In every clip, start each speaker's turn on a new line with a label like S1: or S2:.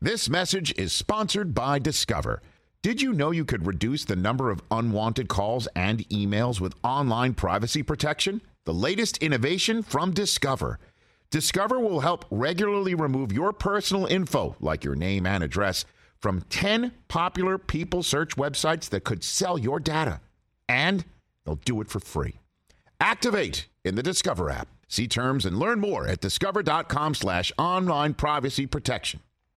S1: This message is sponsored by Discover. Did you know you could reduce the number of unwanted calls and emails with online privacy protection? The latest innovation from Discover. Discover will help regularly remove your personal info, like your name and address, from 10 popular people search websites that could sell your data. And they'll do it for free. Activate in the Discover app. See terms and learn more at discover.com/online privacy protection.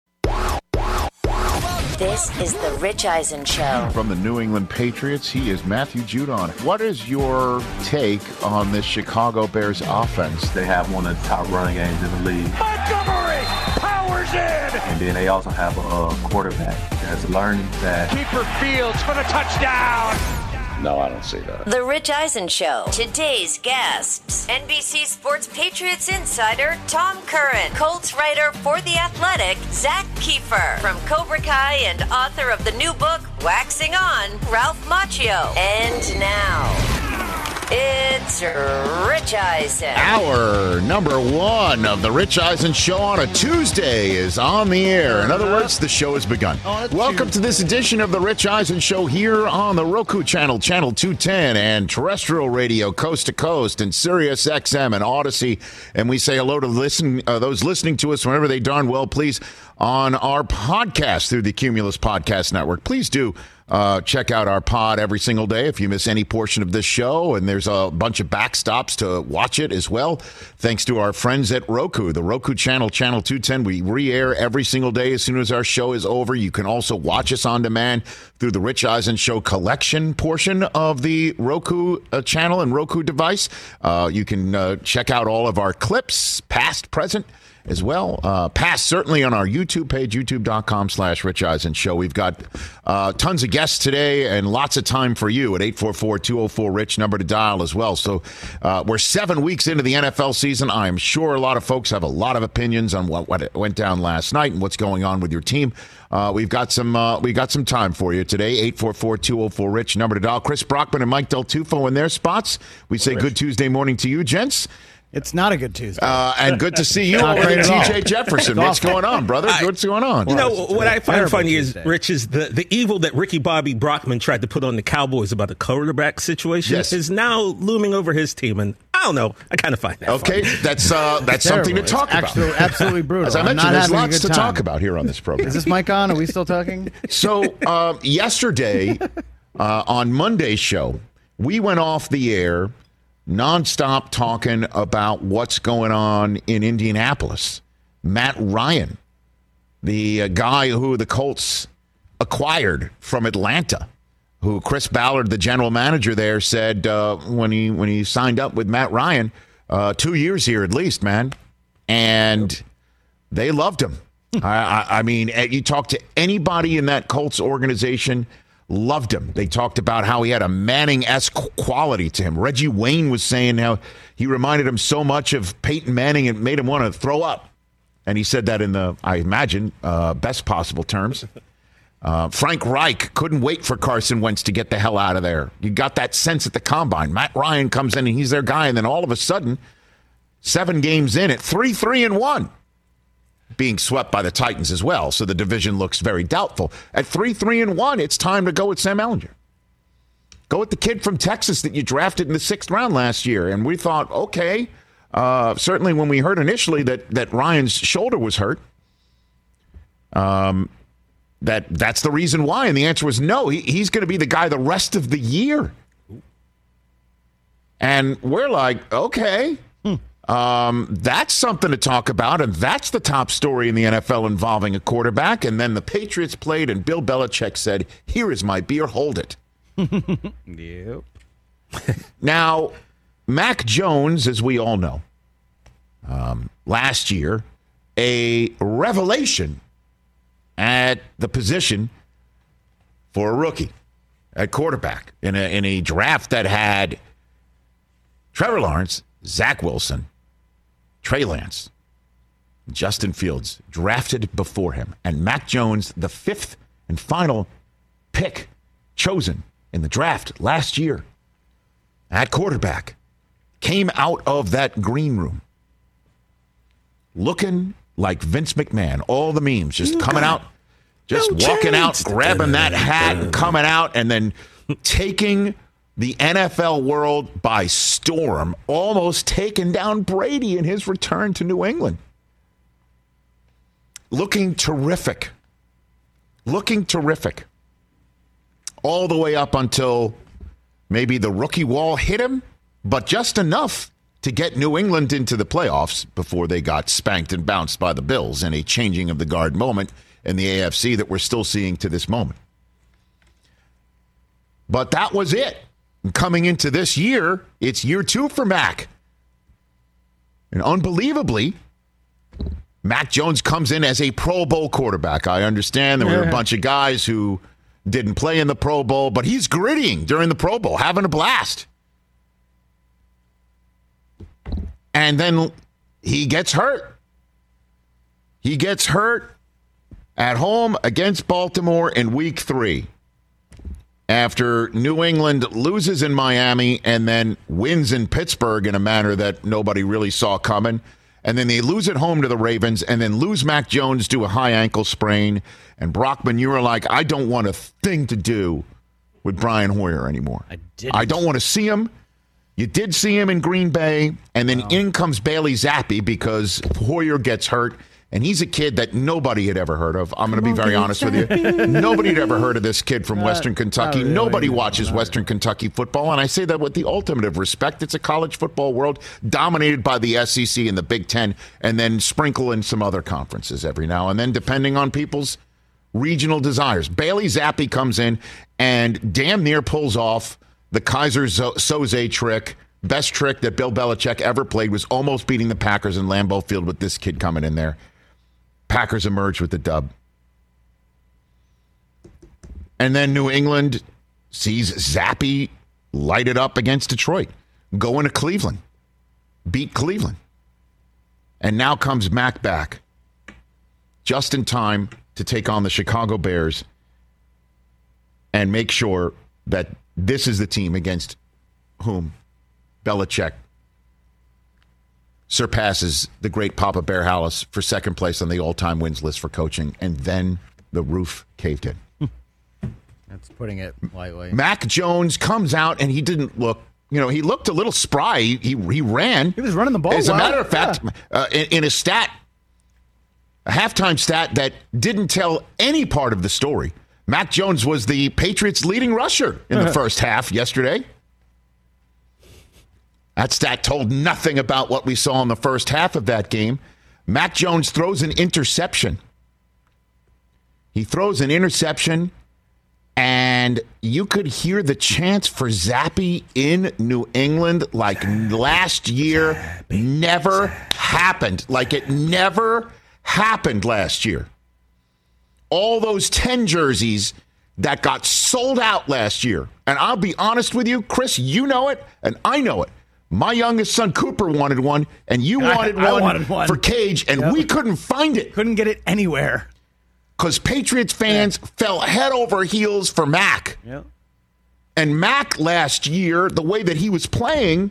S2: This is the Rich Eisen Show.
S1: From the New England Patriots, he is Matthew Judon. What is your take on this Chicago Bears offense?
S3: They have one of the top running games in the league.
S4: Montgomery powers in!
S3: And then they also have a quarterback that's learned that.
S4: Keeper Fields for the touchdown!
S5: No, I don't see that.
S2: The Rich Eisen Show. Today's guests: NBC Sports Patriots insider Tom Curran, Colts writer for The Athletic Zach Kiefer, from Cobra Kai and author of the new book Waxing On, Ralph Macchio. And now, it's Rich Eisen.
S1: Hour number one of the Rich Eisen Show on a Tuesday is on the air. In other words, the show has begun. Welcome to this edition of the Rich Eisen Show here on the Roku channel, channel 210, and terrestrial radio coast to coast, and Sirius XM and Odyssey. And we say hello to those listening to us whenever they darn well please on our podcast through the Cumulus Podcast Network. Please do check out our pod every single day if you miss any portion of this show, and there's a bunch of backstops to watch it as well. Thanks to our friends at Roku, the Roku channel, channel 210. We re-air every single day as soon as our show is over. You can also watch us on demand through the Rich Eisen Show collection portion of the Roku channel and Roku device. You can check out all of our clips, past, present, as well. Past certainly on our YouTube page, youtube.com/Rich Eisen Show. We've got tons of guests today and lots of time for you at 844-204-RICH, number to dial as well. So we're 7 weeks into the NFL season. I'm sure a lot of folks have a lot of opinions on what went down last night and what's going on with your team. We've got some time for you today. 844-204-RICH, number to dial. Chris Brockman and Mike Del Tufo in their spots. We say good Tuesday morning to you, gents.
S6: It's not a good Tuesday.
S1: And good to see you over there, TJ Jefferson. What's going on, brother? What's going on?
S7: You know, what I find funny is, Rich, is the evil that Ricky Bobby Brockman tried to put on the Cowboys about the quarterback situation is now looming over his team. And I don't know. I kind of find that funny.
S1: That's something to talk about.
S6: Absolutely brutal.
S1: As I mentioned, there's lots to talk about here on this program.
S6: Is this mic on? Are we still talking?
S1: So yesterday, on Monday's show, we went off the air nonstop talking about what's going on in Indianapolis. Matt Ryan, the guy who the Colts acquired from Atlanta, who Chris Ballard, the general manager there, said when he signed up with Matt Ryan, 2 years here at least, man, and they loved him. I mean, you talk to anybody in that Colts organization, loved him. They talked about how he had a Manning-esque quality to him. Reggie Wayne was saying how he reminded him so much of Peyton Manning and made him want to throw up. And he said that in the, I imagine, best possible terms. Frank Reich couldn't wait for Carson Wentz to get the hell out of there. You got that sense at the combine. Matt Ryan comes in and he's their guy, and then all of a sudden, 7 games in at 3-3-1. Being swept by the Titans as well, so the division looks very doubtful. At 3-3-1, it's time to go with Sam Ehlinger. Go with the kid from Texas that you drafted in the 6th round last year. And we thought, okay, certainly when we heard initially that Ryan's shoulder was hurt, that's the reason why. And the answer was no, he's going to be the guy the rest of the year. And we're like, okay. That's something to talk about, and that's the top story in the NFL involving a quarterback. And then the Patriots played, and Bill Belichick said, "Here is my beer, hold it."
S6: Yep.
S1: Now, Mac Jones, as we all know, last year, a revelation at the position for a rookie at quarterback in a draft that had Trevor Lawrence, Zach Wilson, Trey Lance, Justin Fields drafted before him, and Mac Jones, the 5th and final pick chosen in the draft last year at quarterback, came out of that green room looking like Vince McMahon. All the memes just coming out, just walking out, grabbing that hat, and coming out, and then taking the NFL world by storm, almost taking down Brady in his return to New England. Looking terrific. Looking terrific. All the way up until maybe the rookie wall hit him, but just enough to get New England into the playoffs before they got spanked and bounced by the Bills in a changing of the guard moment in the AFC that we're still seeing to this moment. But that was it. And coming into this year, it's year 2 for Mac. And unbelievably, Mac Jones comes in as a Pro Bowl quarterback. I understand there were a bunch of guys who didn't play in the Pro Bowl, but he's grittying during the Pro Bowl, having a blast. And then he gets hurt. He gets hurt at home against Baltimore in week 3. After New England loses in Miami and then wins in Pittsburgh in a manner that nobody really saw coming. And then they lose at home to the Ravens and then lose Mac Jones to a high ankle sprain. And Brockman, you were like, I don't want a thing to do with Brian Hoyer anymore. I don't want to see him. You did see him in Green Bay. And then in comes Bailey Zappi because Hoyer gets hurt. And he's a kid that nobody had ever heard of. I'm going to be very honest with you. Nobody had ever heard of this kid from Western Kentucky. Really. Nobody watches Western Kentucky football. And I say that with the ultimate of respect. It's a college football world dominated by the SEC and the Big Ten, and then sprinkle in some other conferences every now and then, depending on people's regional desires. Bailey Zappi comes in and damn near pulls off the Kaiser Soze trick. Best trick that Bill Belichick ever played was almost beating the Packers in Lambeau Field with this kid coming in there. Packers emerge with the dub. And then New England sees Zappi light it up against Detroit, go into Cleveland, beat Cleveland. And now comes Mac back just in time to take on the Chicago Bears and make sure that this is the team against whom Belichick surpasses the great Papa Bear Hallis for second place on the all-time wins list for coaching, and then the roof caved in.
S6: That's putting it lightly.
S1: Mac Jones comes out, and he didn't look, he looked a little spry. He ran.
S6: He was running the ball.
S1: As a matter of fact, in a halftime stat that didn't tell any part of the story, Mac Jones was the Patriots' leading rusher in the first half yesterday. That stat told nothing about what we saw in the first half of that game. Mac Jones throws an interception. He throws an interception, and you could hear the chants for Zappi in New England like last year never happened. Like it never happened last year. All those 10 jerseys that got sold out last year. And I'll be honest with you, Chris, you know it, and I know it. My youngest son, Cooper, wanted one, and you wanted one for Cage, and we couldn't find it.
S6: Couldn't get it anywhere.
S1: Because Patriots fans fell head over heels for Mac.
S6: Yep.
S1: And Mac last year, the way that he was playing,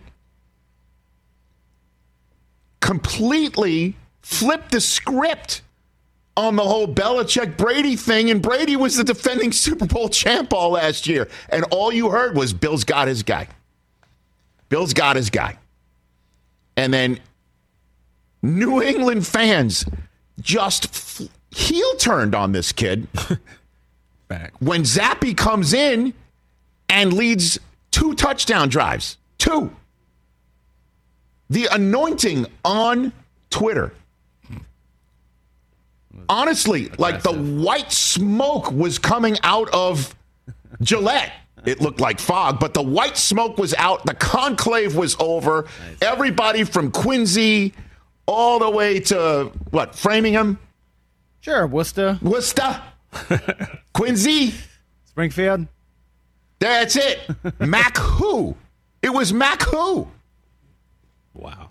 S1: completely flipped the script on the whole Belichick-Brady thing, and Brady was the defending Super Bowl champ all last year. And all you heard was Bill's got his guy. Bill's got his guy. And then New England fans just heel-turned on this kid when Zappi comes in and leads 2 touchdown drives. 2. The anointing on Twitter. Honestly, like the white smoke was coming out of Gillette. It looked like fog, but the white smoke was out. The conclave was over. Nice. Everybody from Quincy all the way to, Framingham?
S6: Sure, Worcester.
S1: Quincy?
S6: Springfield?
S1: That's it. Mac who? It was Mac who?
S7: Wow.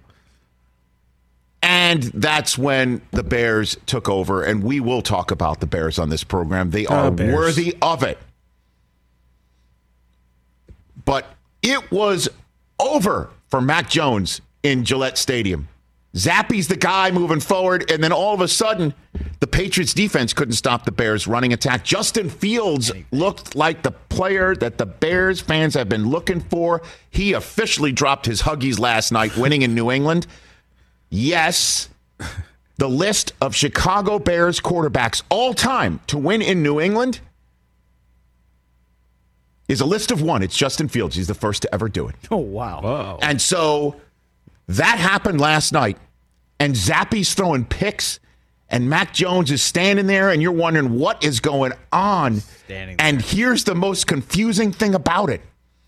S1: And that's when the Bears took over, and we will talk about the Bears on this program. They are worthy of it. But it was over for Mac Jones in Gillette Stadium. Zappy's the guy moving forward, and then all of a sudden, the Patriots defense couldn't stop the Bears' running attack. Justin Fields looked like the player that the Bears fans have been looking for. He officially dropped his Huggies last night, winning in New England. Yes, the list of Chicago Bears quarterbacks all time to win in New England is a list of one. It's Justin Fields. He's the first to ever do it.
S6: Oh, wow.
S7: Whoa.
S1: And so that happened last night, and Zappy's throwing picks, and Mac Jones is standing there, and you're wondering what is going on. And here's the most confusing thing about it.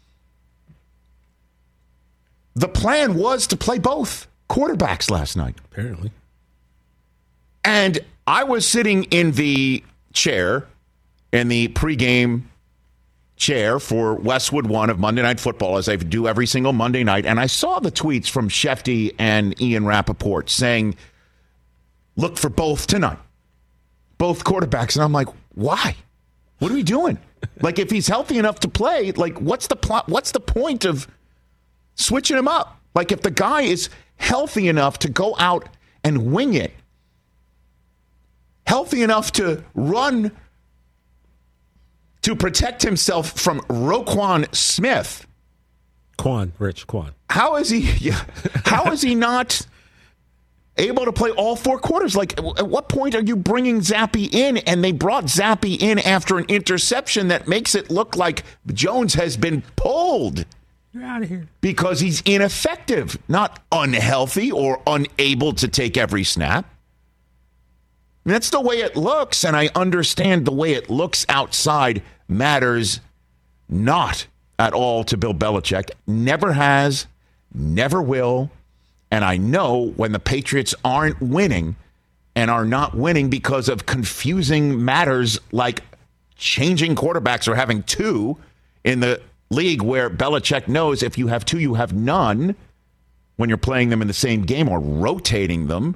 S1: The plan was to play both quarterbacks last night.
S7: Apparently.
S1: And I was sitting in the chair, in the pregame chair for Westwood One of Monday Night Football, as I do every single Monday night, and I saw the tweets from Shefty and Ian Rappaport saying, look for both tonight. Both quarterbacks. And I'm like, why? What are we doing? Like, if he's healthy enough to play, like, what's the point of switching him up? Like, if the guy is healthy enough to go out and wing it, healthy enough to run to protect himself from Roquan Smith.
S7: Quan.
S1: How is he not able to play all four quarters? Like, at what point are you bringing Zappy in? And they brought Zappy in after an interception that makes it look like Jones has been pulled.
S7: You're out of here.
S1: Because he's ineffective, not unhealthy or unable to take every snap. That's the way it looks, and I understand the way it looks outside matters not at all to Bill Belichick. Never has, never will, and I know when the Patriots aren't winning and are not winning because of confusing matters like changing quarterbacks or having two in the league where Belichick knows if you have two, you have none when you're playing them in the same game or rotating them.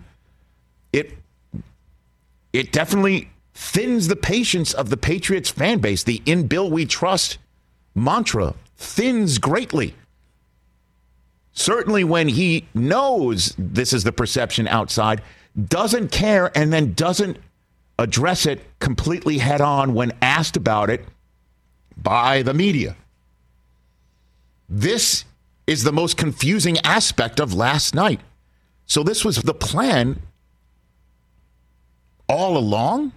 S1: It definitely thins the patience of the Patriots fan base. The "In Bill We Trust" mantra thins greatly. Certainly when he knows this is the perception outside, doesn't care, and then doesn't address it completely head on when asked about it by the media. This is the most confusing aspect of last night. So this was the plan all along?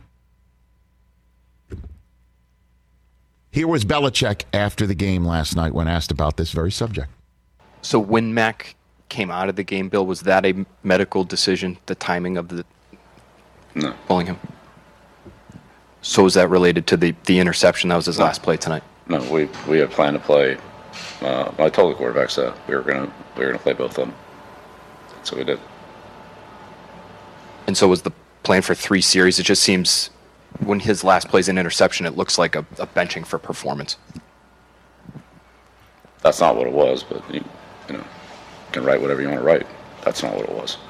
S1: Here was Belichick after the game last night when asked about this very subject.
S8: So when Mac came out of the game, Bill, was that a medical decision, the timing of the pulling him? So was that related to the interception that was his last play tonight?
S5: No, we had planned to play. I told the quarterbacks that we were gonna play both of them. So we did.
S8: And so was the plan for 3 series? It just seems when his last play's an interception, it looks like a benching for performance.
S5: That's not what it was, but you can write whatever you want to write. That's not what it was.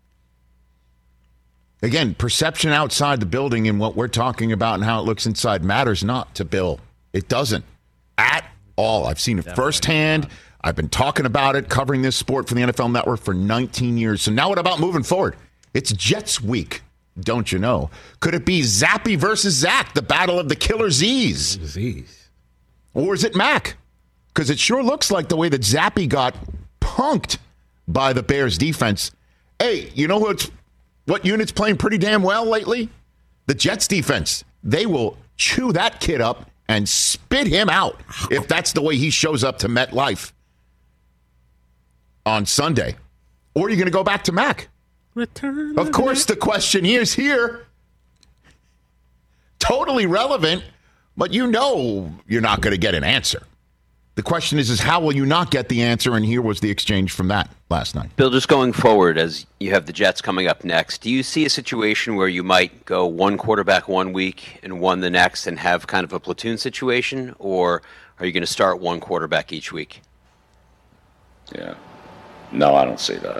S1: Again, perception outside the building and what we're talking about and how it looks inside matters not to Bill. It doesn't at all. I've seen it firsthand. I've been talking about it, covering this sport for the NFL Network for 19 years. So now what about moving forward? It's Jets week. Don't you know? Could it be Zappy versus Zach, the battle of the killer Z's? Or is it Mac? Because it sure looks like the way that Zappy got punked by the Bears defense. Hey, you know what unit's playing pretty damn well lately? The Jets defense. They will chew that kid up and spit him out if that's the way he shows up to MetLife on Sunday. Or are you going to go back to Mac? Of course, the question is here. Totally relevant, but you know you're not going to get an answer. The question is how will you not get the answer? And here was the exchange from that last night.
S9: Bill, just going forward, as you have the Jets coming up next, do you see a situation where you might go one quarterback one week and one the next and have kind of a platoon situation? Or are you going to start one quarterback each week?
S5: Yeah. No, I don't see that.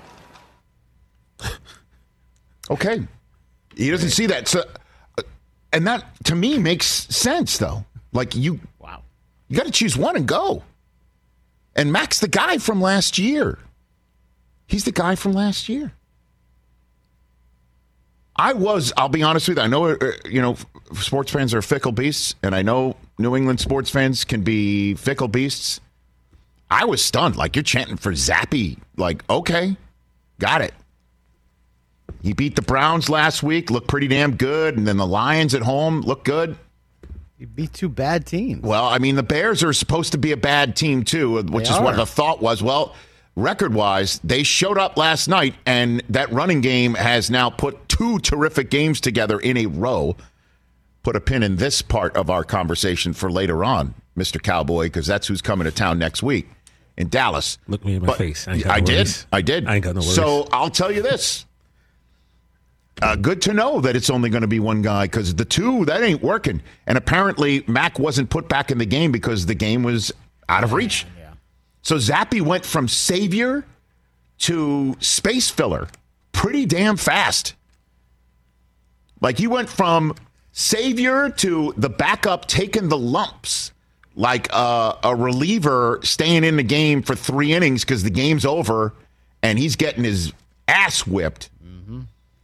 S1: Okay. He doesn't see that. So, and that, to me, makes sense, though. Like, you got to choose one and go. And Mac's the guy from last year. He's the guy from last year. I'll be honest with you, I know, sports fans are fickle beasts, and I know New England sports fans can be fickle beasts. I was stunned. Like, you're chanting for Zappe. Like, okay, got it. He beat the Browns last week, looked pretty damn good, and then the Lions at home looked good.
S6: He beat 2 bad teams.
S1: Well, I mean, the Bears are supposed to be a bad team, too, which is what the thought was. Well, record-wise, they showed up last night, and that running game has now put 2 terrific games together in a row. Put a pin in this part of our conversation for later on, Mr. Cowboy, because that's who's coming to town next week in Dallas.
S7: Look me in my face.
S1: I did.
S7: I ain't got no worries.
S1: So I'll tell you this. Good to know that it's only going to be one guy, because the 2, that ain't working. And apparently Mac wasn't put back in the game because the game was out of reach. Yeah. So Zappe went from savior to space filler pretty damn fast. Like, he went from savior to the backup taking the lumps, like a reliever staying in the game for 3 innings because the game's over and he's getting his ass whipped. Mm-hmm.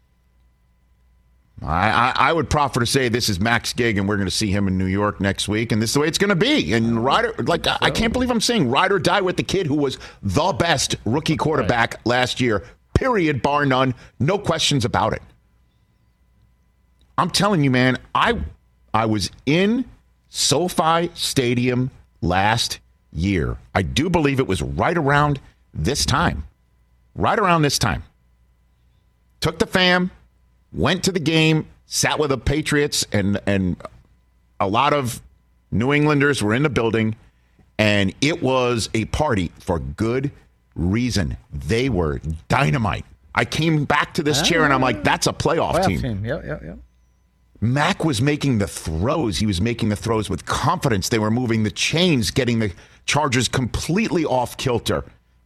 S1: I would proffer to say this is Mac's gig, and we're going to see him in New York next week, and this is the way it's going to be. And I can't believe I'm saying ride or die with the kid who was the best rookie quarterback last year, period, bar none, no questions about it. I'm telling you, man, I was in SoFi Stadium last year. I do believe it was right around this time. Right around this time. Took the fam, went to the game, sat with the Patriots, and a lot of New Englanders were in the building, and it was a party for good reason. They were dynamite. I came back to this chair, and I'm like, that's a playoff team.
S6: Yep.
S1: Mac was making the throws. He was making the throws with confidence. They were moving the chains, getting the Chargers completely off kilter.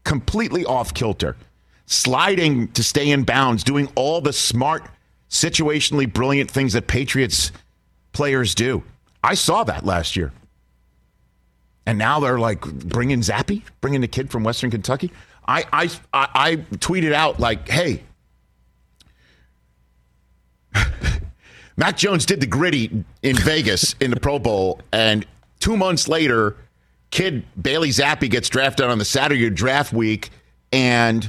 S1: Sliding to stay in bounds, doing all the smart, situationally brilliant things that Patriots players do. I saw that last year. And now they're like bringing Zappe, bringing the kid from Western Kentucky. I tweeted out like, hey, Mac Jones did the gritty in Vegas in the Pro Bowl, and 2 months later, kid Bailey Zappe gets drafted on the Saturday draft week, and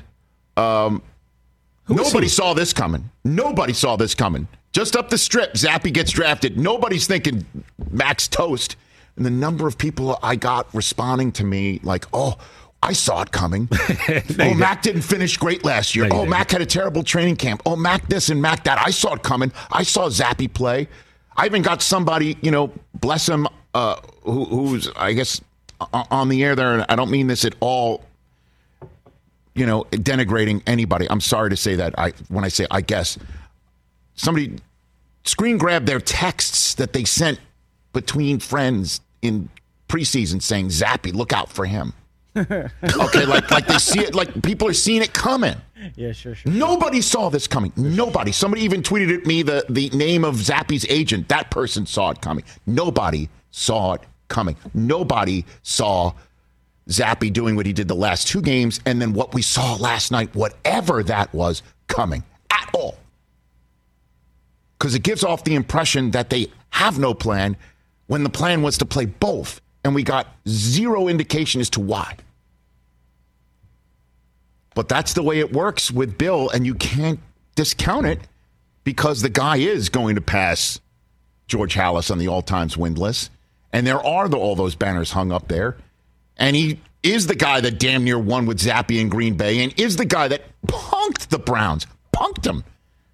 S1: nobody saw this coming. Just up the strip, Zappe gets drafted. Nobody's thinking Mac's toast. And the number of people I got responding to me like, oh, I saw it coming. Mac didn't finish great last year. Mac had a terrible training camp. Oh, Mac this and Mac that. I saw it coming. I saw Zappe play. I even got somebody, bless him, who's, I guess, on the air there, and I don't mean this at all, denigrating anybody. I'm sorry to say that. When I say I guess, somebody screen grabbed their texts that they sent between friends in preseason saying, Zappe, look out for him. Okay, like they see it, like people are seeing it coming.
S6: Yeah, sure.
S1: Nobody saw this coming. Nobody. Somebody even tweeted at me the name of Zappe's agent. That person saw it coming. Nobody saw it coming. Nobody saw Zappe doing what he did the last 2 games, and then what we saw last night, whatever that was, coming at all. Because it gives off the impression that they have no plan when the plan was to play both, and we got zero indication as to why. But that's the way it works with Bill, and you can't discount it because the guy is going to pass George Halas on the all-times win list, and there are all those banners hung up there, and he is the guy that damn near won with Zappe in Green Bay, and is the guy that punked the Browns. Punked them.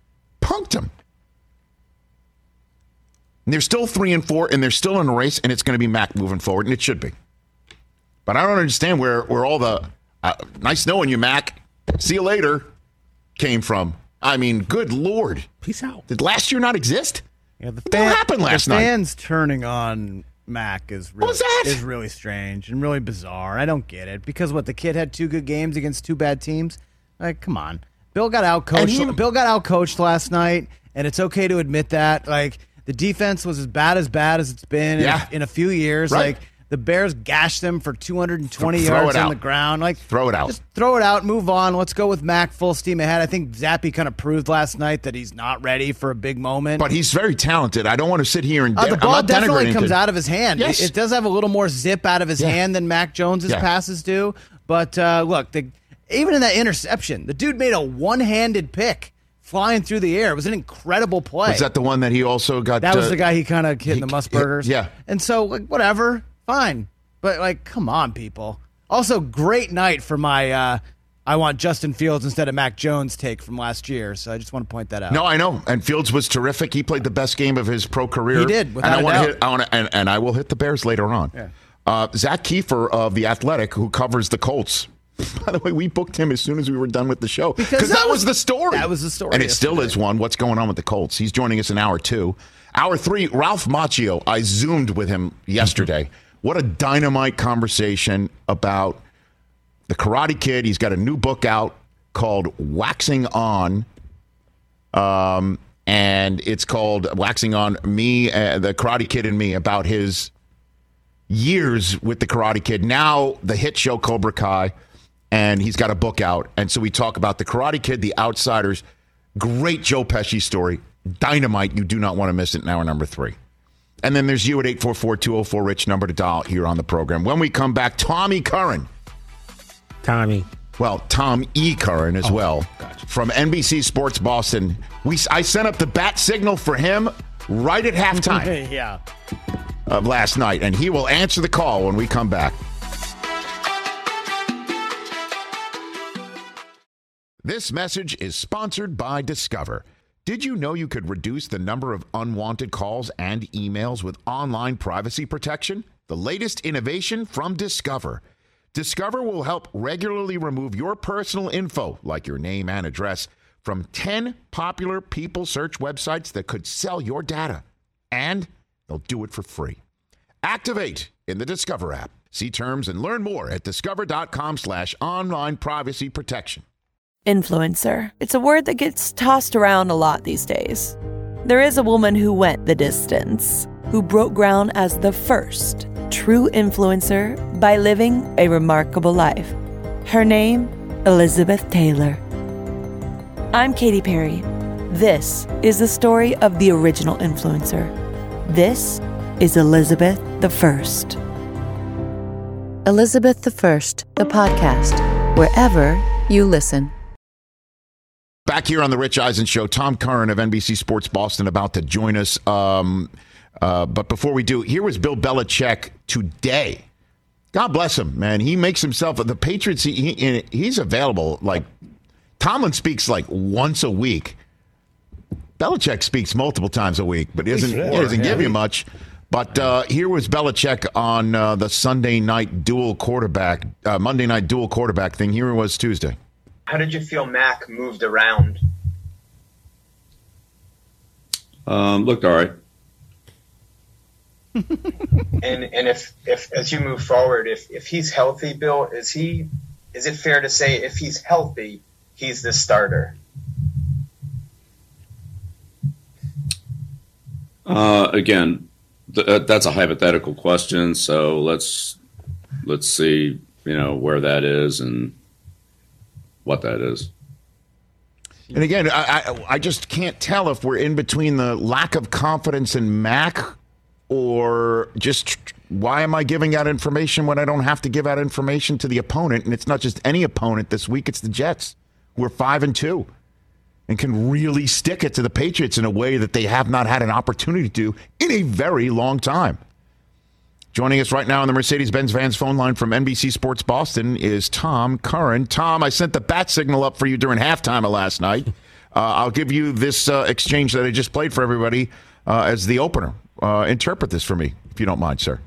S1: And they're still 3-4, and they're still in a race, and it's going to be Mac moving forward, and it should be. But I don't understand where all the nice knowing you, Mac, see you later, came from. I mean, good Lord.
S7: Peace out.
S1: Did last year not exist?
S6: Yeah,
S1: what happened last night?
S6: The fans turning on Mac is really strange and really bizarre. I don't get it. Because the kid had 2 good games against 2 bad teams? Like, come on. Bill got outcoached last night, and it's okay to admit that. Like, the defense was as bad as it's been in a few years.
S1: Right.
S6: Like, The Bears gashed them for 220 yards on the ground. Like,
S1: throw it out.
S6: Just throw it out, move on. Let's go with Mac full steam ahead. I think Zappe kind of proved last night that he's not ready for a big moment.
S1: But he's very talented. I don't want to sit here and
S6: the ball definitely comes out of his hand.
S1: Yes.
S6: It does have a little more zip out of his hand than Mac Jones's passes do. But look, even in that interception, the dude made a one-handed pick flying through the air. It was an incredible play.
S1: Was that the one that he also got?
S6: That was the guy he kind of hit in the Musburgers.
S1: Yeah.
S6: And so, like, whatever. Fine. But, like, come on, people. Also, great night for my I want Justin Fields instead of Mac Jones take from last year. So I just want to point that out.
S1: No, I know. And Fields was terrific. He played the best game of his pro career.
S6: He did, without a doubt.
S1: And I will hit the Bears later on.
S6: Yeah.
S1: Zach Kiefer of The Athletic, who covers the Colts. By the way, we booked him as soon as we were done with the show. Because that was the story.
S6: That was the story.
S1: And it still is one. What's going on with the Colts? He's joining us in hour 2. Hour 3, Ralph Macchio. I Zoomed with him yesterday. What a dynamite conversation about the Karate Kid. He's got a new book out called Waxing On. And it's called Waxing On Me, the Karate Kid and Me, about his years with the Karate Kid. Now the hit show Cobra Kai. And he's got a book out. And so we talk about the Karate Kid, The Outsiders. Great Joe Pesci story. Dynamite. You do not want to miss it in hour number 3. And then there's you at 844-204-RICH, number to dial here on the program. When we come back, Tommy Curran.
S7: Tommy.
S1: Well, Tom E. Curran as well.
S7: Gotcha.
S1: From NBC Sports Boston. I sent up the bat signal for him right at halftime of last night. And he will answer the call when we come back. This message is sponsored by Discover. Did you know you could reduce the number of unwanted calls and emails with online privacy protection? The latest innovation from Discover. Discover will help regularly remove your personal info, like your name and address, from 10 popular people search websites that could sell your data. And they'll do it for free. Activate in the Discover app. See terms and learn more at discover.com/online privacy protection.
S10: Influencer. It's a word that gets tossed around a lot these days. There is a woman who went the distance, who broke ground as the first true influencer by living a remarkable life. Her name, Elizabeth Taylor. I'm Katy Perry. This is the story of the original influencer. This is Elizabeth the First.
S11: Elizabeth the First, the podcast, wherever you listen.
S1: Back here on the Rich Eisen Show, Tom Curran of NBC Sports Boston about to join us. But before we do, here was Bill Belichick today. God bless him, man. He makes himself the Patriots. He's available. Like Tomlin speaks like once a week. Belichick speaks multiple times a week, but he doesn't give you much. But here was Belichick on the Monday night dual quarterback thing. Here it was Tuesday.
S12: How did you feel Mac moved around?
S5: Looked all right.
S12: and if as you move forward, if he's healthy, Bill, is it fair to say if he's healthy, he's the starter?
S5: Again, that's a hypothetical question. So let's see, where that is and what that is.
S1: And again, I just can't tell if we're in between the lack of confidence in Mac or just why am I giving out information when I don't have to give out information to the opponent? And it's not just any opponent this week. It's the Jets, who are 5-2 and can really stick it to the Patriots in a way that they have not had an opportunity to in a very long time. Joining us right now on the Mercedes-Benz Vans phone line from NBC Sports Boston is Tom Curran. Tom, I sent the bat signal up for you during halftime of last night. I'll give you this exchange that I just played for everybody as the opener. Interpret this for me, if you don't mind, sir.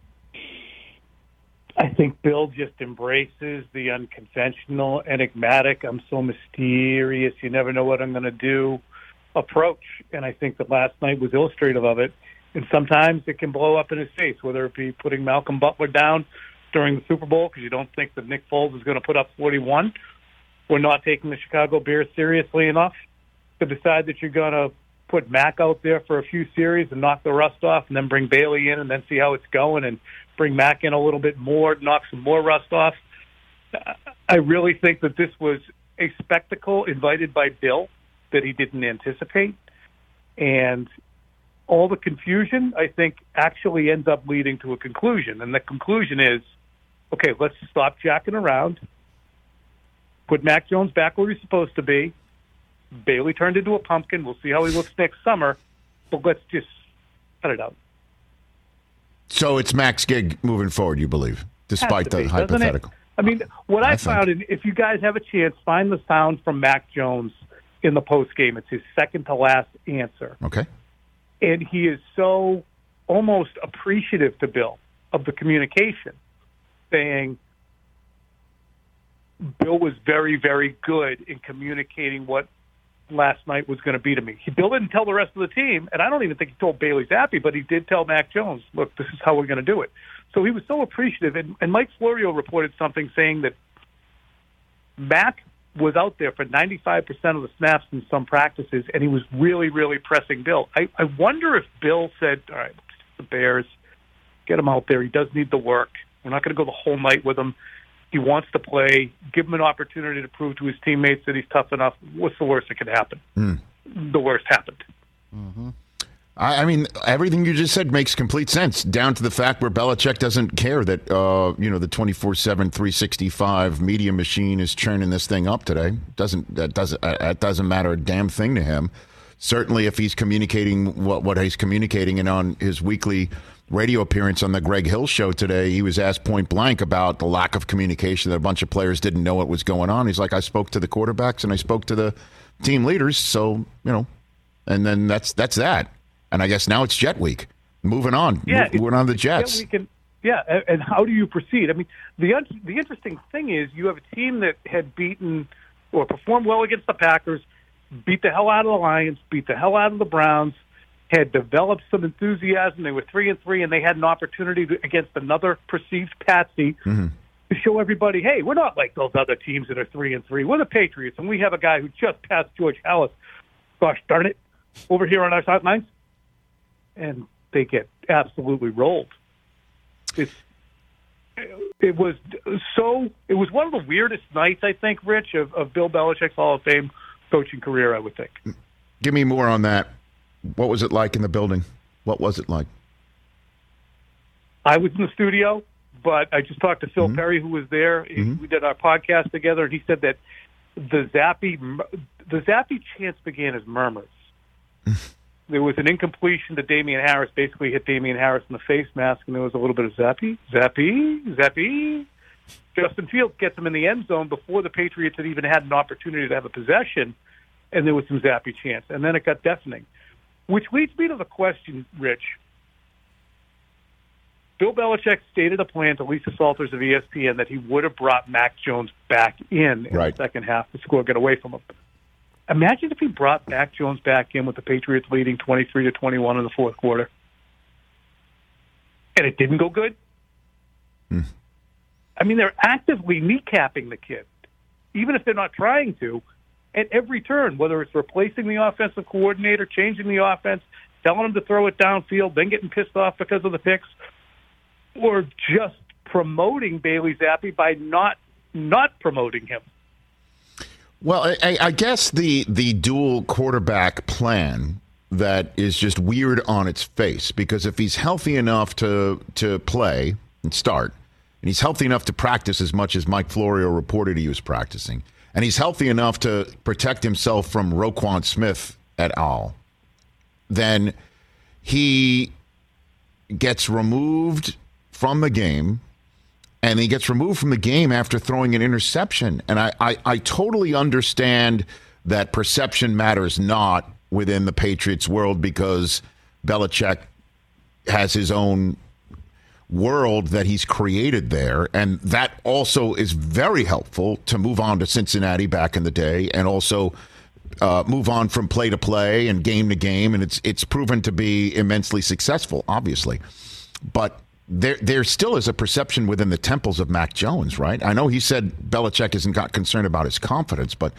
S13: I think Bill just embraces the unconventional, enigmatic, I'm so mysterious, you never know what I'm going to do approach. And I think that last night was illustrative of it. And sometimes it can blow up in his face, whether it be putting Malcolm Butler down during the Super Bowl because you don't think that Nick Foles is going to put up 41, or not taking the Chicago Bears seriously enough to decide that you're going to put Mac out there for a few series and knock the rust off, and then bring Bailey in and then see how it's going, and bring Mac in a little bit more, knock some more rust off. I really think that this was a spectacle invited by Bill that he didn't anticipate. And all the confusion, I think, actually ends up leading to a conclusion. And the conclusion is, okay, let's stop jacking around, put Mac Jones back where he's supposed to be. Bailey turned into a pumpkin. We'll see how he looks next summer, but let's just cut it out.
S1: So it's Mac's gig moving forward, you believe, despite the hypothetical?
S13: I mean, what I found, and if you guys have a chance, find the sound from Mac Jones in the postgame. It's his second to last answer.
S1: Okay.
S13: And he is so almost appreciative to Bill of the communication, saying Bill was very, very good in communicating what last night was going to be to me. Bill didn't tell the rest of the team, and I don't even think he told Bailey Zappi, but he did tell Mac Jones, look, this is how we're going to do it. So he was so appreciative, and Mike Florio reported something saying that Mac was out there for 95% of the snaps in some practices, and he was really, really pressing Bill. I wonder if Bill said, all right, the Bears, get him out there. He does need the work. We're not going to go the whole night with him. He wants to play. Give him an opportunity to prove to his teammates that he's tough enough. What's the worst that could happen? The worst happened.
S1: Mm-hmm. I mean, everything you just said makes complete sense, down to the fact where Belichick doesn't care that, the 24/7, 365 media machine is churning this thing up today. That doesn't matter a damn thing to him. Certainly if he's communicating what he's communicating, and on his weekly radio appearance on the Greg Hill show today, he was asked point blank about the lack of communication, that a bunch of players didn't know what was going on. He's like, I spoke to the quarterbacks and I spoke to the team leaders, so, and then that's that. And I guess now it's Jet Week. Moving on.
S13: Yeah,
S1: moving on to the Jets.
S13: And how do you proceed? I mean, the interesting thing is you have a team that had beaten or performed well against the Packers, beat the hell out of the Lions, beat the hell out of the Browns, had developed some enthusiasm. They were 3-3, and they had an opportunity against another perceived patsy to show everybody, hey, we're not like those other teams that are 3-3. We're the Patriots, and we have a guy who just passed George Halas, gosh darn it, over here on our sidelines. And they get absolutely rolled. It was one of the weirdest nights, I think, Rich, of Bill Belichick's Hall of Fame coaching career, I would think.
S1: Give me more on that. What was it like in the building? What was it like?
S13: I was in the studio, but I just talked to Phil Perry, who was there. We did our podcast together, and he said that the Zappi chants began as murmurs. There was an incompletion to Damian Harris, basically hit Damian Harris in the face mask, and there was a little bit of Zappi. Justin Fields gets him in the end zone before the Patriots had even had an opportunity to have a possession, and there was some Zappi chants. And then it got deafening, which leads me to the question, Rich. Bill Belichick stated a plan to Lisa Salters of ESPN that he would have brought Mac Jones back in the second half to score, get away from him. Imagine if he brought Mac Jones back in with the Patriots leading 23-21 in the fourth quarter, and it didn't go good. I mean, they're actively kneecapping the kid, even if they're not trying to, at every turn, whether it's replacing the offensive coordinator, changing the offense, telling him to throw it downfield, then getting pissed off because of the picks, or just promoting Bailey Zappi by not promoting him.
S1: Well, I guess the dual quarterback plan that is just weird on its face, because if he's healthy enough to play and start, and he's healthy enough to practice as much as Mike Florio reported he was practicing, and he's healthy enough to protect himself from Roquan Smith et al., then he gets removed from the game. And he gets removed from the game after throwing an interception. And I totally understand that perception matters not within the Patriots world, because Belichick has his own world that he's created there. And that also is very helpful to move on to Cincinnati back in the day, and also move on from play to play and game to game. And it's proven to be immensely successful, obviously. But there still is a perception within the temples of Mac Jones, right? I know he said Belichick isn't got concerned about his confidence, but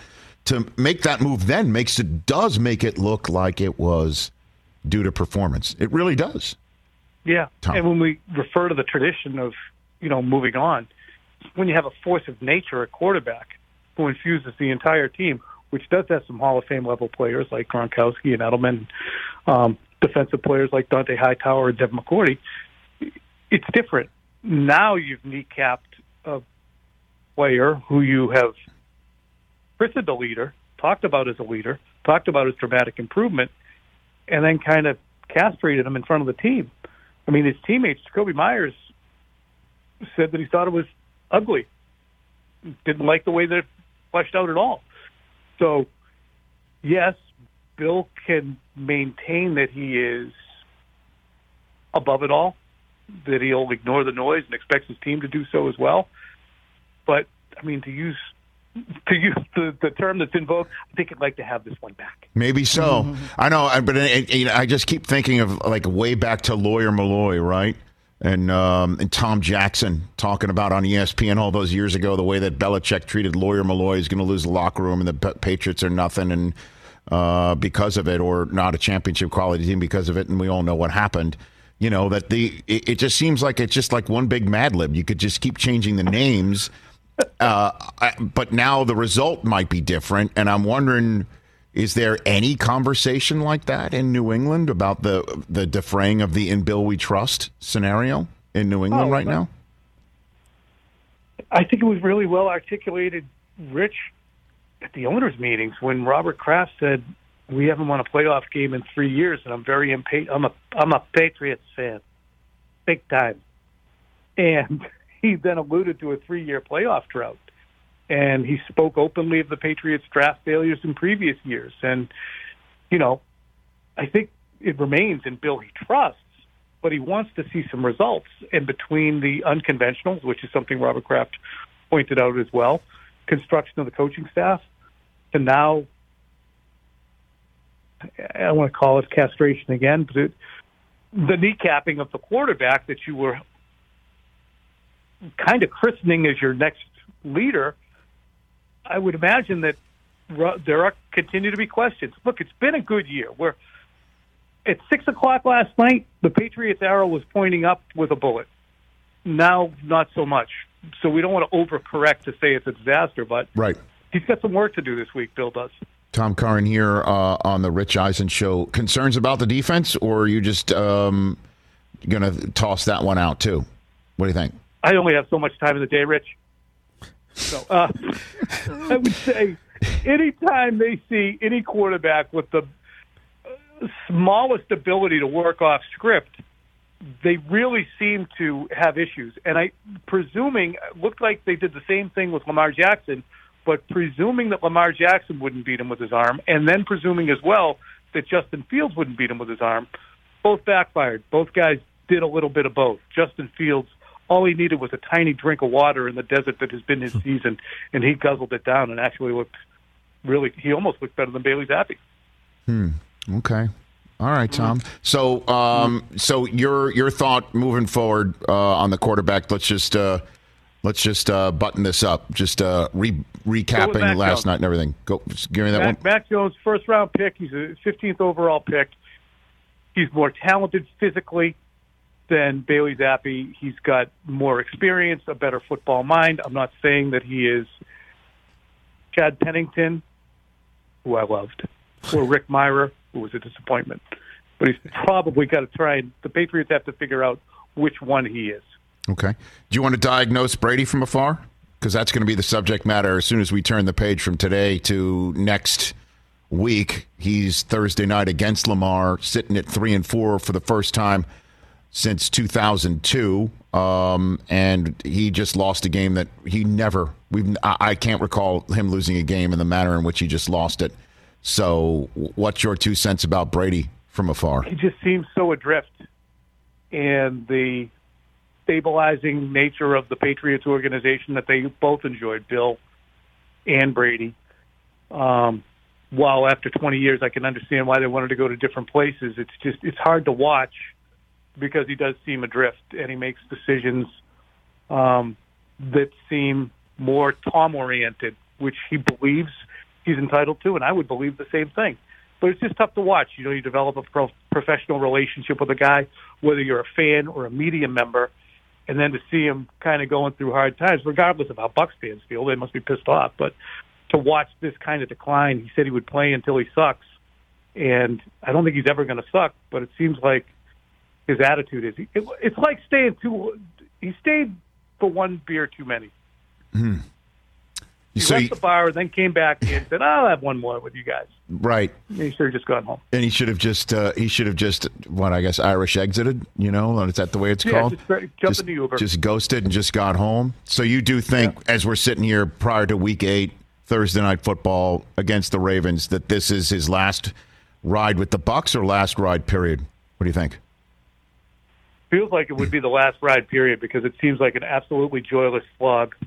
S1: to make that move then does make it look like it was due to performance. It really does.
S13: Yeah,
S1: Tom.
S13: And when we refer to the tradition of, moving on, when you have a force of nature at quarterback who infuses the entire team, which does have some Hall of Fame level players like Gronkowski and Edelman, defensive players like Dante Hightower and Devin McCourty, it's different. Now you've kneecapped a player who you have christened a leader, talked about as a leader, talked about his dramatic improvement, and then kind of castrated him in front of the team. I mean, his teammates, Jacoby Myers, said that he thought it was ugly. Didn't like the way that it fleshed out at all. So, yes, Bill can maintain that he is above it all, that he'll ignore the noise and expects his team to do so as well. But, I mean, to use the term that's in vogue, I think I'd like to have this one back.
S1: Maybe so. I know, but I just keep thinking of like way back to Lawyer Malloy, right? And Tom Jackson talking about on ESPN all those years ago the way that Belichick treated Lawyer Malloy is going to lose the locker room and the Patriots are nothing and because of it, or not a championship quality team because of it, and we all know what happened. That it just seems like it's just like one big Mad Lib. You could just keep changing the names. But now the result might be different, and I'm wondering, is there any conversation like that in New England about the defraying of the "In Bill We Trust" scenario in New England right now?
S13: I think it was really well articulated, Rich, at the owners' meetings when Robert Kraft said, "We haven't won a playoff game in 3 years, and I'm very impatient. I'm a Patriots fan, big time," and he then alluded to a 3-year playoff drought, and he spoke openly of the Patriots' draft failures in previous years. And, I think it remains in Bill he trusts, but he wants to see some results. And between the unconventionals, which is something Robert Kraft pointed out as well, construction of the coaching staff, to now, I want to call it castration again, but the kneecapping of the quarterback that you were kind of christening as your next leader, I would imagine that there continue to be questions. Look, it's been a good year. At 6 o'clock last night, the Patriots' arrow was pointing up with a bullet. Now, not so much. So we don't want to overcorrect to say it's a disaster, but
S1: right.
S13: He's got some work to do this week, Bill does.
S1: Tom Curran here on the Rich Eisen Show. Concerns about the defense, or are you just going to toss that one out too? What do you think?
S13: I only have so much time in the day, Rich. So I would say anytime they see any quarterback with the smallest ability to work off script, they really seem to have issues. And it looked like they did the same thing with Lamar Jackson, but presuming that Lamar Jackson wouldn't beat him with his arm, and then presuming as well that Justin Fields wouldn't beat him with his arm, both backfired. Both guys did a little bit of both. Justin Fields, all he needed was a tiny drink of water in the desert that has been his season, and he guzzled it down and actually he almost looked better than Bailey Zappi.
S1: Okay. All right, Tom. So your thought moving forward on the quarterback, let's just button this up. Just recapping last night and everything. Go, give me that one.
S13: Mac Jones, first-round pick. He's a 15th overall pick. He's more talented physically than Bailey Zappi. He's got more experience, a better football mind. I'm not saying that he is Chad Pennington, who I loved, or Rick Mirer, who was a disappointment. But he's probably got to try, and the Patriots have to figure out which one he is.
S1: Okay. Do you want to diagnose Brady from afar? Because that's going to be the subject matter as soon as we turn the page from today to next week. He's Thursday night against Lamar, sitting at 3-4 for the first time since 2002, and he just lost a game that I can't recall him losing a game in the manner in which he just lost it. So what's your 2 cents about Brady from afar?
S13: He just seems so adrift, and the stabilizing nature of the Patriots organization that they both enjoyed, Bill and Brady. While after 20 years I can understand why they wanted to go to different places, it's hard to watch because he does seem adrift, and he makes decisions that seem more Tom-oriented, which he believes he's entitled to, and I would believe the same thing. But it's just tough to watch. You develop a professional relationship with a guy, whether you're a fan or a media member, and then to see him kind of going through hard times, regardless of how Bucs fans feel, they must be pissed off. But to watch this kind of decline, he said he would play until he sucks, and I don't think he's ever going to suck, but it seems like his attitude is. It's like he stayed for one beer too many.
S1: Mm-hmm.
S13: He left the bar and then came back and said, "I'll have one more with you guys."
S1: Right.
S13: And he should have just gone home.
S1: And he should have just Irish exited, is that the way it's called?
S13: Just in the Uber.
S1: Just ghosted and just got home. So you do think, as we're sitting here prior to Week 8, Thursday Night Football against the Ravens, that this is his last ride with the Bucs or last ride period? What do you think?
S13: Feels like it would be the last ride period because it seems like an absolutely joyless slog.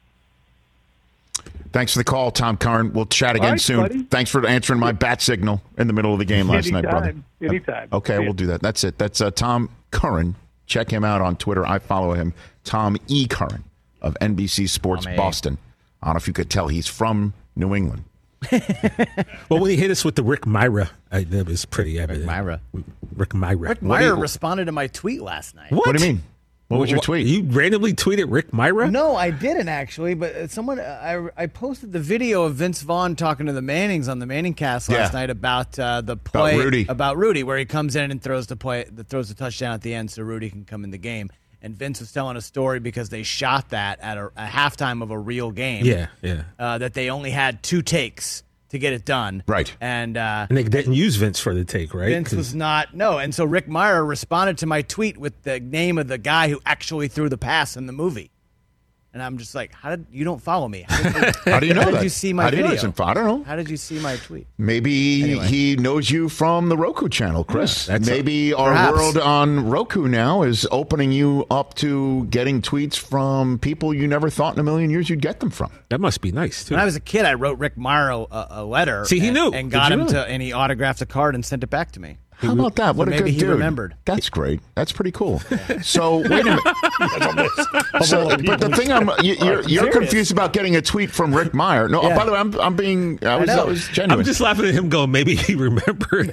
S1: Thanks for the call, Tom Curran. We'll chat again soon.
S13: Buddy.
S1: Thanks for answering my bat signal in the middle of the game last night, brother.
S13: Anytime.
S1: Okay, we'll do that. That's it. That's Tom Curran. Check him out on Twitter. I follow him. Tom E. Curran of NBC Sports Boston. I don't know if you could tell he's from New England.
S7: Well, when he hit us with the Rick Myra, that was pretty evident. Rick Myra.
S6: Rick Myra responded to my tweet last night.
S1: What do you mean? What was your tweet?
S7: You randomly tweeted Rick Myra?
S6: No, I didn't actually, but I posted the video of Vince Vaughn talking to the Mannings on the Manning Cast last night about the play
S1: about
S6: Rudy, where he comes in and throws the touchdown at the end so Rudy can come in the game. And Vince was telling a story because they shot that at a halftime of a real game.
S7: Yeah.
S6: That they only had 2 takes to get it done.
S1: Right.
S6: And
S7: they didn't use Vince for the take, right?
S6: Vince was not. No. And so Rick Myra responded to my tweet with the name of the guy who actually threw the pass in the movie. And I'm just like, you don't follow me?
S1: How do you know that?
S6: How did you see my video?
S1: I don't know.
S6: How did you see my tweet?
S1: Maybe he knows you from the Roku channel, Chris. Yeah, maybe our world on Roku now is opening you up to getting tweets from people you never thought in a million years you'd get them from.
S7: That must be nice, too.
S6: When I was a kid, I wrote Rick Myra a letter.
S7: See, he knew.
S6: And got him to, and he autographed a card and sent it back to me.
S1: How about that? What a good dude.
S6: Maybe he remembered.
S1: That's great. That's pretty cool. So, wait a minute. But the thing you're confused about getting a tweet from Rick Myra. No, by the way, I was genuine.
S7: I'm just laughing at him going, maybe he remembered.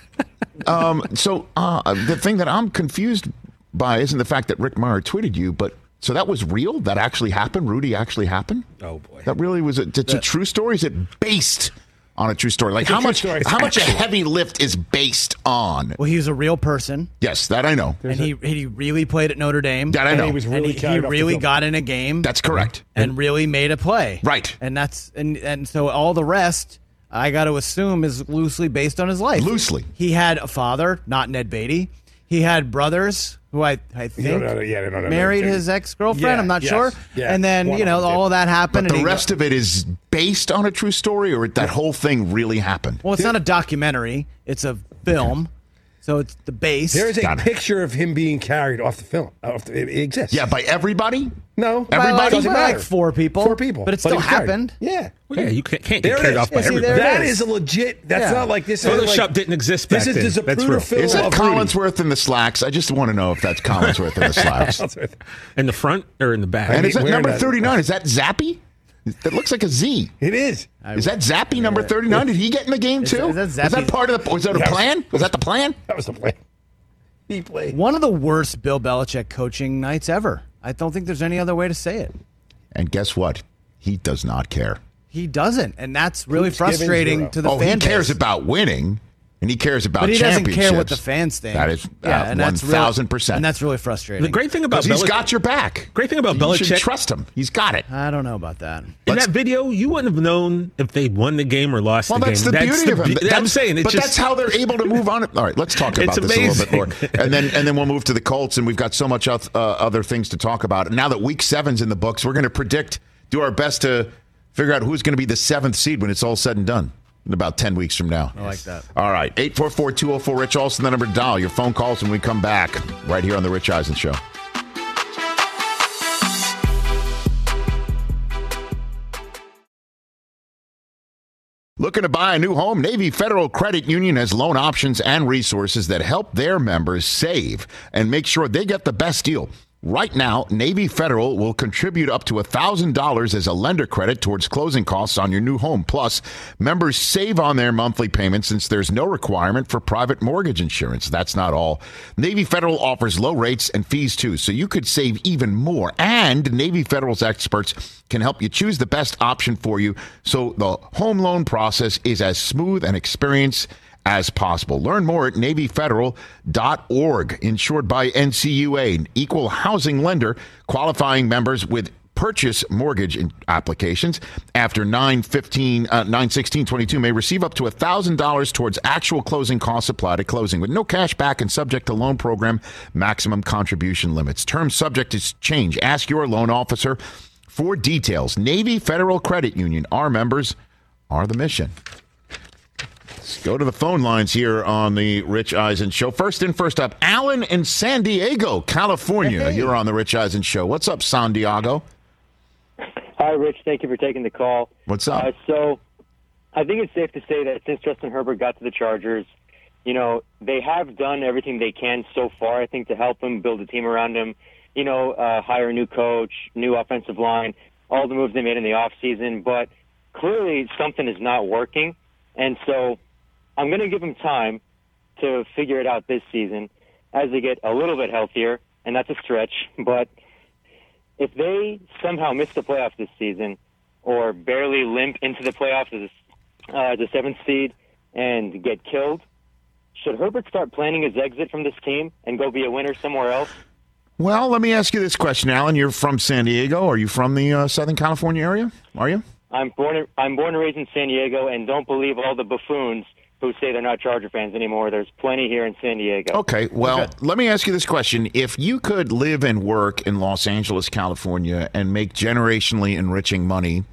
S1: The thing that I'm confused by isn't the fact that Rick Myra tweeted you, but so that was real? That actually happened? Rudy actually happened?
S7: Oh, boy.
S1: That really was it's a true story? Is it based on a true story? Like how much a heavy lift is based on?
S6: Well, he was a real person.
S1: Yes, that I know.
S6: And he really played at Notre Dame.
S1: That I know.
S6: And he really got in a game.
S1: That's correct.
S6: And really made a play.
S1: Right.
S6: And that's and so all the rest I got to assume is loosely based on his life.
S1: Loosely.
S6: He had a father, not Ned Beatty. He had brothers who I think married his ex-girlfriend.
S14: Yeah,
S6: I'm not sure.
S14: Yeah,
S6: and then, all of that happened.
S1: But the rest of it is based on a true story, or that whole thing really happened?
S6: Well, it's not a documentary. It's a film. So it's the base.
S14: There is a picture of him being carried off the film. It exists.
S1: Yeah, by everybody?
S14: No.
S1: Everybody?
S14: Doesn't matter.
S6: Like 4 people.
S14: 4 people.
S6: But it still happened.
S14: Yeah.
S7: Well, yeah, you can't get carried off by everybody.
S14: That is a legit. That's not like this.
S7: Photoshop didn't exist back then.
S14: This is a Zapruder film.
S1: Is that Collinsworth in the slacks? I just want to know if that's Collinsworth in the slacks.
S7: In the front or in the back?
S1: And is that number 39? Is that Zappy? That looks like a Z.
S14: It is.
S1: Is that Zappy number 39? Did he get in the game too?
S6: Is that
S1: part of the? Was that a plan? Was that the plan?
S14: That was the plan. He played.
S6: One of the worst Bill Belichick coaching nights ever. I don't think there's any other way to say it.
S1: And guess what? He does not care.
S6: He doesn't, and that's really frustrating to the fan base.
S1: He cares about winning, and he cares about championships.
S6: But he doesn't care what the fans think.
S1: That is 1,000%.
S6: And that's really frustrating.
S7: The great thing about
S1: he's got your back.
S7: Great thing about Belichick.
S1: You should trust him. He's got it.
S6: I don't know about that.
S7: In that video, you wouldn't have known if they won the game or lost the game.
S1: That's the beauty of him.
S7: I'm saying,
S1: that's how they're able to move on. All right, let's talk about this a little bit more, and then we'll move to the Colts, and we've got so much other things to talk about. And now that Week 7's in the books, we're going to do our best to figure out who's going to be the 7th seed when it's all said and done. In about 10 weeks from now.
S6: I like that.
S1: All right. 844-204-RICH. Also the number to dial. Your phone calls when we come back. Right here on The Rich Eisen Show. Looking to buy a new home? Navy Federal Credit Union has loan options and resources that help their members save and make sure they get the best deal. Right now, Navy Federal will contribute up to $1,000 as a lender credit towards closing costs on your new home. Plus, members save on their monthly payments since there's no requirement for private mortgage insurance. That's not all. Navy Federal offers low rates and fees, too, so you could save even more. And Navy Federal's experts can help you choose the best option for you so the home loan process is as smooth and experienced as possible. Learn more at NavyFederal.org. Insured by NCUA, an equal housing lender, qualifying members with purchase mortgage applications after 9/16/22 may receive up to $1,000 towards actual closing costs applied at closing with no cash back and subject to loan program maximum contribution limits. Terms subject to change. Ask your loan officer for details. Navy Federal Credit Union. Our members are the mission. Let's go to the phone lines here on the Rich Eisen Show. First up, Alan in San Diego, California. Hey. You're on the Rich Eisen Show. What's up, San Diego?
S15: Hi, Rich. Thank you for taking the call.
S1: What's up?
S15: So I think it's safe to say that since Justin Herbert got to the Chargers, they have done everything they can so far, I think, to help him, build a team around him, hire a new coach, new offensive line, all the moves they made in the offseason. But clearly something is not working. And so I'm going to give him time to figure it out this season as they get a little bit healthier, and that's a stretch. But if they somehow miss the playoffs this season or barely limp into the playoffs as the seventh seed and get killed, should Herbert start planning his exit from this team and go be a winner somewhere else?
S1: Well, let me ask you this question, Alan. You're from San Diego. Are you from the Southern California area? Are you?
S15: I'm born and raised in San Diego, and don't believe all the buffoons who say they're not Charger fans anymore. There's plenty here in San Diego.
S1: Okay, well, let me ask you this question. If you could live and work in Los Angeles, California, and make generationally enriching money,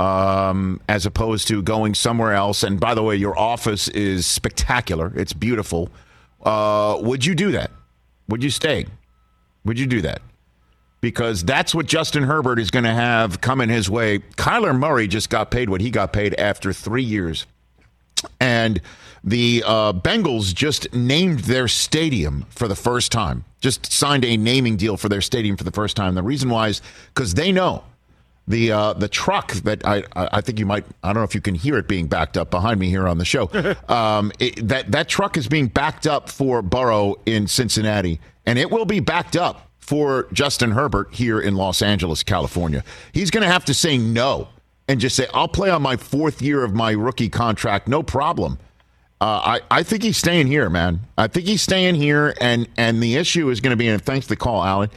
S1: as opposed to going somewhere else, and by the way, your office is spectacular. It's beautiful. Would you do that? Would you stay? Would you do that? Because that's what Justin Herbert is going to have coming his way. Kyler Murray just got paid what he got paid after 3 years. And the Bengals just named their stadium for the first time. Just signed a naming deal for their stadium for the first time. The reason why is because they know the truck that I think you might, I don't know if you can hear it being backed up behind me here on the show. That truck is being backed up for Burrow in Cincinnati, and it will be backed up for Justin Herbert here in Los Angeles, California. He's going to have to say no and just say, I'll play on my fourth year of my rookie contract, no problem. I think he's staying here, man. I think he's staying here, and the issue is going to be, and thanks for the call, Alan.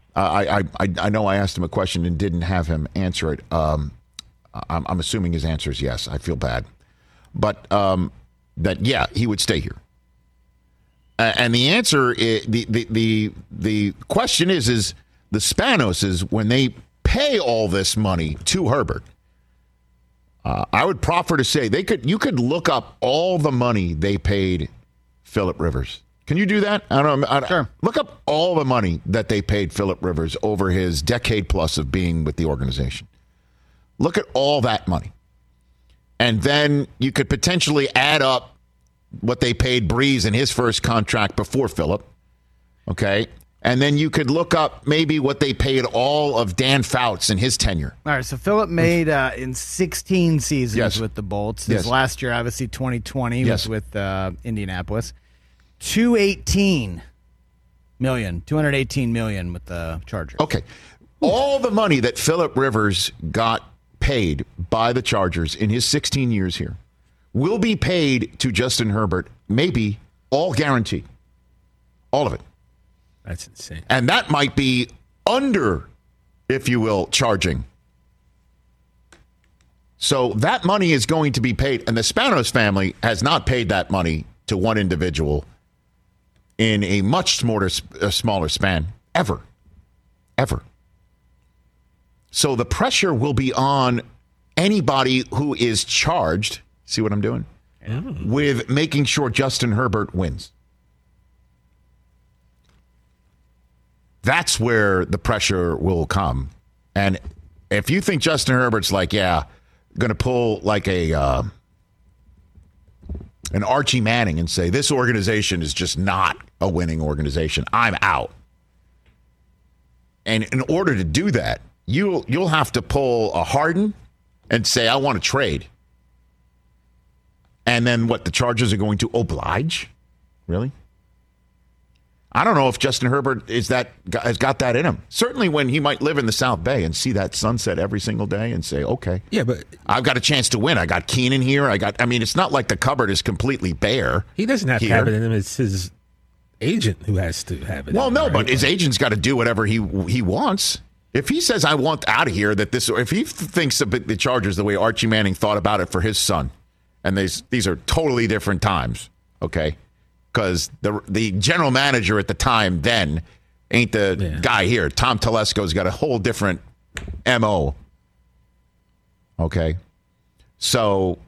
S1: I know I asked him a question and didn't have him answer it. I'm assuming his answer is yes. I feel bad. But yeah, he would stay here. And the answer, the question is the Spanos, when they pay all this money to Herbert, I would proffer to say you could look up all the money they paid Phillip Rivers. Can you do that? I don't know. Sure. Look up all the money that they paid Phillip Rivers over his decade plus of being with the organization. Look at all that money. And then you could potentially add up what they paid Breeze in his first contract before Phillip. Okay? And then you could look up maybe what they paid all of Dan Fouts in his tenure.
S6: All right, so Phillip made in 16 seasons with the Bolts. His last year, obviously 2020, was with Indianapolis. $218 million with the Chargers.
S1: Okay. All the money that Phillip Rivers got paid by the Chargers in his 16 years here will be paid to Justin Herbert, maybe all guaranteed. All of it.
S7: That's insane.
S1: And that might be under, if you will, charging. So that money is going to be paid. And the Spanos family has not paid that money to one individual in a much smaller span ever. So the pressure will be on anybody who is charged, see what I'm doing? Yeah. With making sure Justin Herbert wins. That's where the pressure will come. And if you think Justin Herbert's like, going to pull like an Archie Manning and say, this organization is just not a winning organization, I'm out. And in order to do that, you'll have to pull a Harden and say, I want to trade. And then what, the Chargers are going to oblige? Really? I don't know if Justin Herbert has got that in him. Certainly when he might live in the South Bay and see that sunset every single day and say, okay,
S7: yeah, but
S1: I've got a chance to win. I got Keenan here. It's not like the cupboard is completely bare.
S7: He doesn't have to have it in him. It's his agent who has to have it.
S1: Well, no,
S7: right?
S1: But his agent's got to do whatever he wants. If he says, I want out of here, if he thinks of the Chargers the way Archie Manning thought about it for his son, and these are totally different times, okay? Because the general manager at the time then ain't the guy here. Tom Telesco's got a whole different MO. Okay? So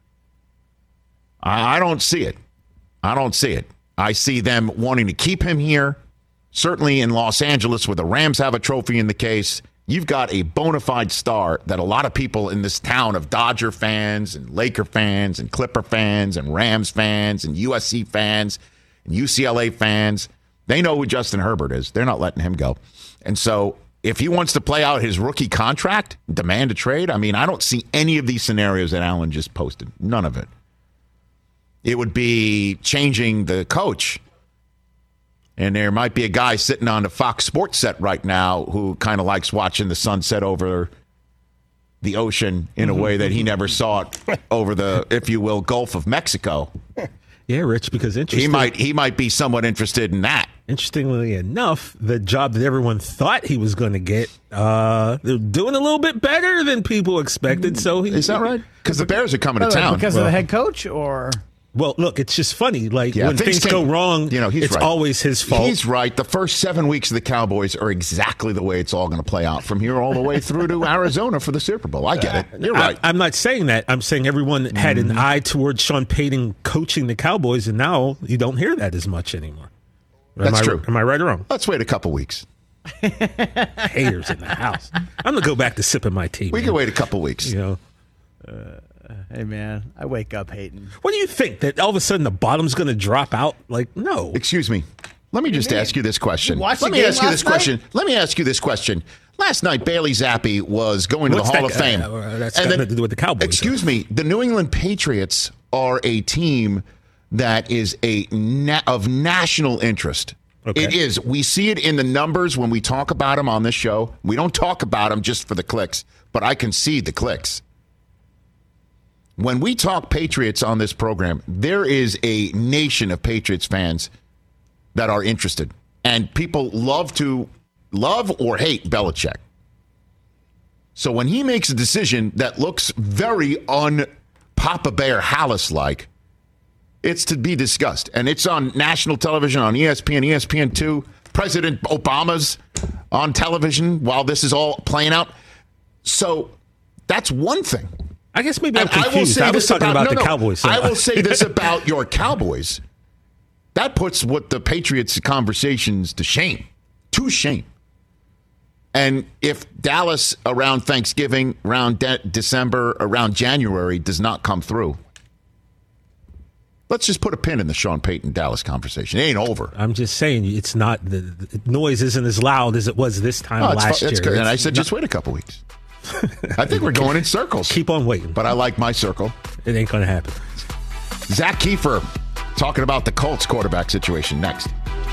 S1: I don't see it. I see them wanting to keep him here. Certainly in Los Angeles, where the Rams have a trophy in the case, you've got a bona fide star that a lot of people in this town of Dodger fans and Laker fans and Clipper fans and Rams fans and USC fans and UCLA fans, they know who Justin Herbert is. They're not letting him go. And so if he wants to play out his rookie contract, demand a trade, I don't see any of these scenarios that Alan just posted. None of it. It would be changing the coach. And there might be a guy sitting on the Fox Sports set right now who kind of likes watching the sunset over the ocean in a way that he never saw it over the, if you will, Gulf of Mexico.
S7: Yeah, Rich, because
S1: he might be somewhat interested in that.
S7: Interestingly enough, the job that everyone thought he was going to get, they're doing a little bit better than people expected. So
S1: is that right? Because the Bears are coming to town.
S6: Because of the head coach, or?
S7: Well, look, it's just funny. Like, when things go wrong, it's
S1: right.
S7: always his fault.
S1: He's right. The first 7 weeks of the Cowboys are exactly the way it's all going to play out from here all the way through to Arizona for the Super Bowl. I get it. You're right.
S7: I'm not saying that. I'm saying everyone had an eye towards Sean Payton coaching the Cowboys, and now you don't hear that as much anymore.
S1: That's true.
S7: Am I right or wrong?
S1: Let's wait a couple weeks.
S7: Haters in the house. I'm going to go back to sipping my tea.
S1: We can wait a couple weeks.
S6: Hey, man, I wake up hating.
S7: What do you think? That all of a sudden the bottom's going to drop out? Like, no.
S1: Excuse me. Let me just ask you this question. Let me ask you this question. Last night, Bailey Zappi was going to the Hall of Fame.
S7: That's got nothing to do with the Cowboys.
S1: Excuse me. The New England Patriots are a team that is of national interest. Okay. It is. We see it in the numbers when we talk about them on this show. We don't talk about them just for the clicks, but I can see the clicks. When we talk Patriots on this program, there is a nation of Patriots fans that are interested. And people love or hate Belichick. So when he makes a decision that looks very un-Papa Bear Hallis-like, it's to be discussed. And it's on national television, on ESPN, ESPN2. President Obama's on television while this is all playing out. So that's one thing.
S7: I guess maybe I'm confused. I was talking about the Cowboys. So.
S1: I will say this about your Cowboys. That puts what the Patriots conversations to shame. To shame. And if Dallas around Thanksgiving, around December, around January does not come through, let's just put a pin in the Sean Payton Dallas conversation. It ain't over.
S7: I'm just saying it's not, the noise isn't as loud as it was this time last year.
S1: Good. And I said just wait a couple weeks. I think we're going in circles.
S7: Keep on waiting.
S1: But I like my circle.
S7: It ain't going to happen.
S1: Zach Kiefer talking about the Colts quarterback situation next.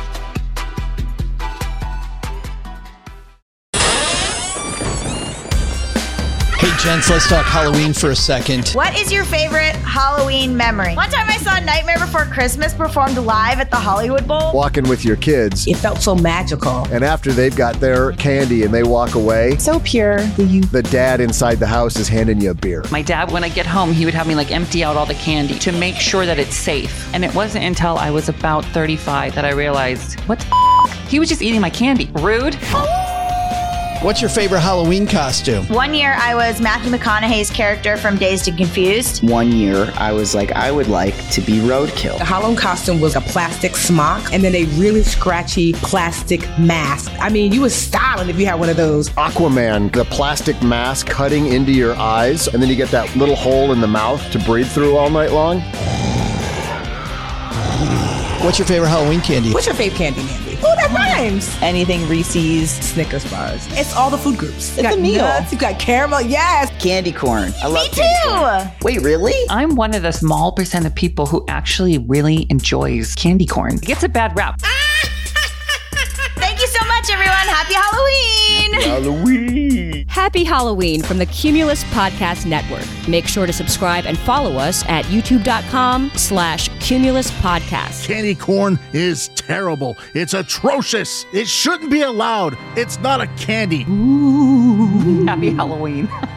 S16: Hey, gents, let's talk Halloween for a second.
S17: What is your favorite Halloween memory? One time I saw Nightmare Before Christmas performed live at the Hollywood Bowl.
S18: Walking with your kids.
S19: It felt so magical.
S18: And after they've got their candy and they walk away.
S19: So pure.
S18: The dad inside the house is handing you a beer.
S20: My dad, when I get home, he would have me empty out all the candy to make sure that it's safe. And it wasn't until I was about 35 that I realized, what the f***? He was just eating my candy. Rude.
S16: What's your favorite Halloween costume?
S17: One year I was Matthew McConaughey's character from Dazed and Confused.
S21: One year I was I would like to be Roadkill.
S19: The Halloween costume was a plastic smock and then a really scratchy plastic mask. I mean, you was styling if you had one of those.
S18: Aquaman, the plastic mask cutting into your eyes, and then you get that little hole in the mouth to breathe through all night long.
S16: What's your favorite Halloween candy?
S19: What's your favorite candy, Mandy? Oh, that's right. times.
S3: Anything Reese's,
S19: Snickers bars. It's all the food groups.
S3: It's a meal.
S19: Nuts, you got caramel, yes.
S3: Candy corn. I love
S17: Me
S3: candy
S17: too.
S3: corn. Wait, really?
S20: I'm one of the small percent of people who actually really enjoys candy corn. It gets a bad rap.
S17: Thank you so much, everyone. Happy Halloween.
S1: Halloween.
S22: Happy Halloween from the Cumulus Podcast Network. Make sure to subscribe and follow us at youtube.com/Cumulus Podcast.
S23: Candy corn is terrible. It's atrocious. It shouldn't be allowed. It's not a candy.
S20: Ooh. Happy Halloween.